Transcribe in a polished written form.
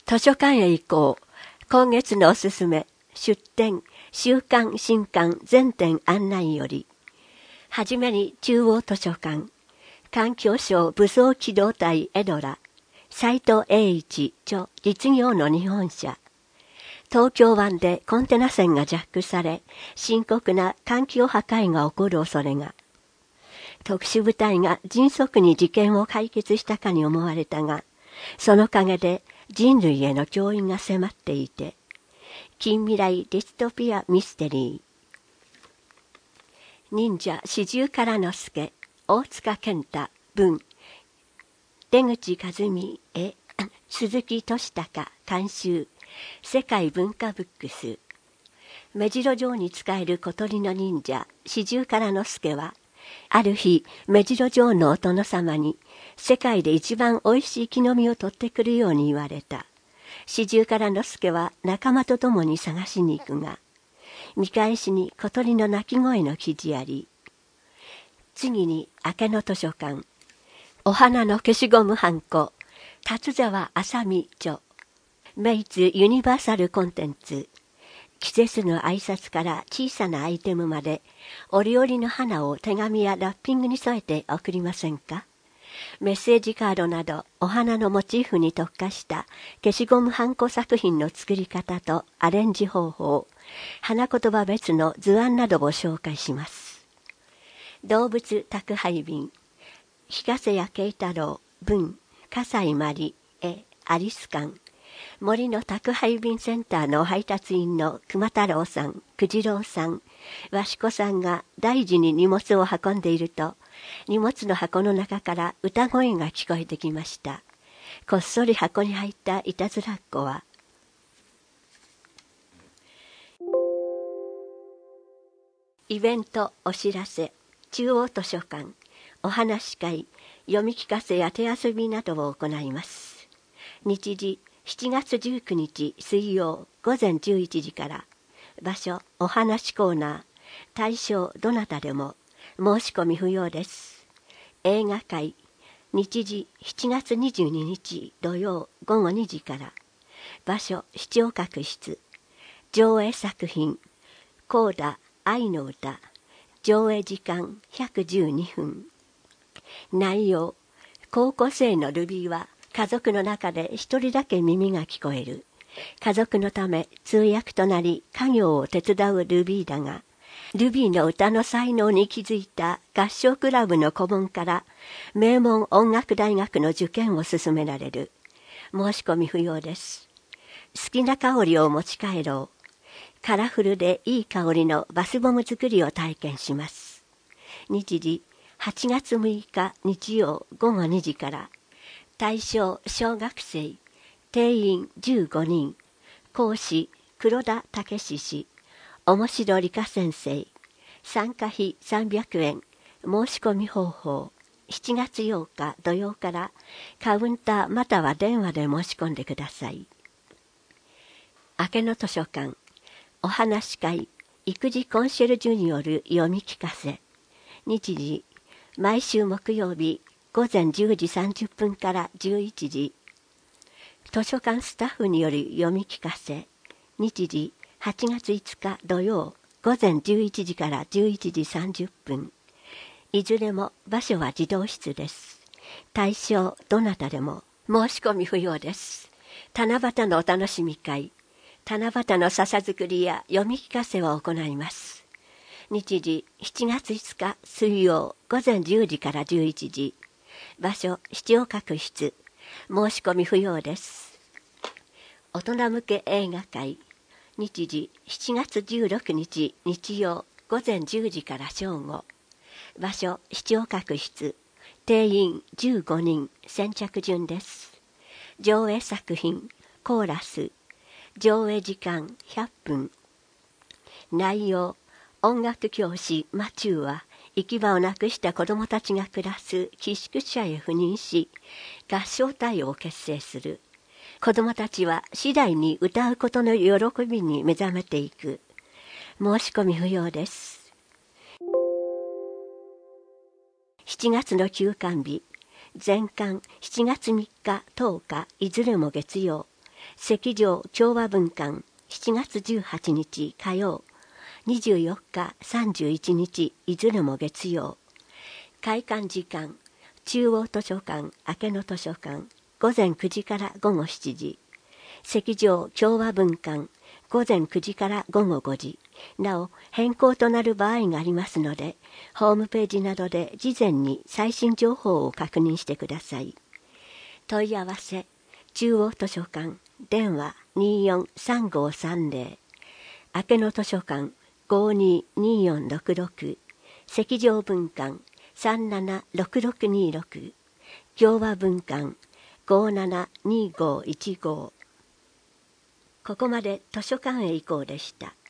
図書館へ行こう。今月のおすすめ、出展、週刊新刊全展案内より。はじめに中央図書館、環境省武装機動隊エドラ、斉藤栄一著実業の日本社。東京湾でコンテナ船がジャックされ、深刻な環境破壊が起こる恐れが。特殊部隊が迅速に事件を解決したかに思われたが、その陰で人類への脅威が迫っていて、近未来ディストピアミステリー。忍者四十からの助、大塚健太文、出口和美絵、鈴木俊孝監修、世界文化ブックス。目白城に仕える小鳥の忍者四十からの助は、ある日目白城のお殿様に世界で一番おいしい木の実を取ってくるように言われた。四十からの助は仲間と共に探しに行くが、見返しに小鳥の鳴き声の記事あり。次に明けの図書館、お花の消しゴムはんこ、達沢麻美著、メイツユニバーサルコンテンツ。季節の挨拶から小さなアイテムまで、折々の花を手紙やラッピングに添えて送りませんか？メッセージカードなどお花のモチーフに特化した消しゴムはんこ作品の作り方とアレンジ方法、花言葉別の図案などを紹介します。動物宅配便、日瀬谷慶太郎文、笠井真理絵、アリス館。森の宅配便センターの配達員の熊太郎さん、九次郎さん、鷲子さんが大事に荷物を運んでいると、荷物の箱の中から歌声が聞こえてきました。こっそり箱に入ったいたずらっ子は、イベントお知らせ、中央図書館、お話し会、読み聞かせや手遊びなどを行います。日時7月19日水曜午前11時から。場所お話コーナー。対象どなたでも。申し込み不要です。映画会、日時7月22日土曜午後2時から。場所視聴覚室。上映作品コーダ愛の歌。上映時間112分。内容、高校生のルビーは家族の中で一人だけ耳が聞こえる。家族のため通訳となり家業を手伝うルビーだが、ルビーの歌の才能に気づいた合唱クラブの顧問から名門音楽大学の受験を勧められる。申し込み不要です。好きな香りを持ち帰ろう。カラフルでいい香りのバスボム作りを体験します。日時8月6日日曜午後2時から。対象小学生、定員15人、講師黒田武氏、面白理科先生、参加費300円、申し込み方法、7月8日土曜からカウンターまたは電話で申し込んでください。明けの図書館、お話し会、育児コンシェルジュによる読み聞かせ。日時、毎週木曜日、午前10時30分から11時。図書館スタッフによる読み聞かせ。日時8月5日土曜午前11時から11時30分。いずれも場所は児童室です。対象どなたでも。申し込み不要です。七夕のお楽しみ会。七夕の笹作りや読み聞かせを行います。日時7月5日水曜午前10時から11時。場所視聴覚室。申し込み不要です。大人向け映画会。日時7月16日日曜午前10時から正午。場所視聴覚室。定員15人、先着順です。上映作品コーラス。上映時間100分。内容、音楽教師マチューは行き場をなくした子どもたちが暮らす寄宿舎へ赴任し、合唱隊を結成する。子どもたちは次第に歌うことの喜びに目覚めていく。申し込み不要です。7月の休館日。前巻7月3日10日いずれも月曜。 赤条調和文館7月18日火曜、24日31日いずれも月曜。開館時間、中央図書館明野図書館午前9時から午後7時、赤条調和文館午前9時から午後5時。なお変更となる場合がありますので、ホームページなどで事前に最新情報を確認してください。問い合わせ、中央図書館電話243530、明野図書館522466、赤条文館376626、共和文館572515。ここまで図書館へ行こうでした。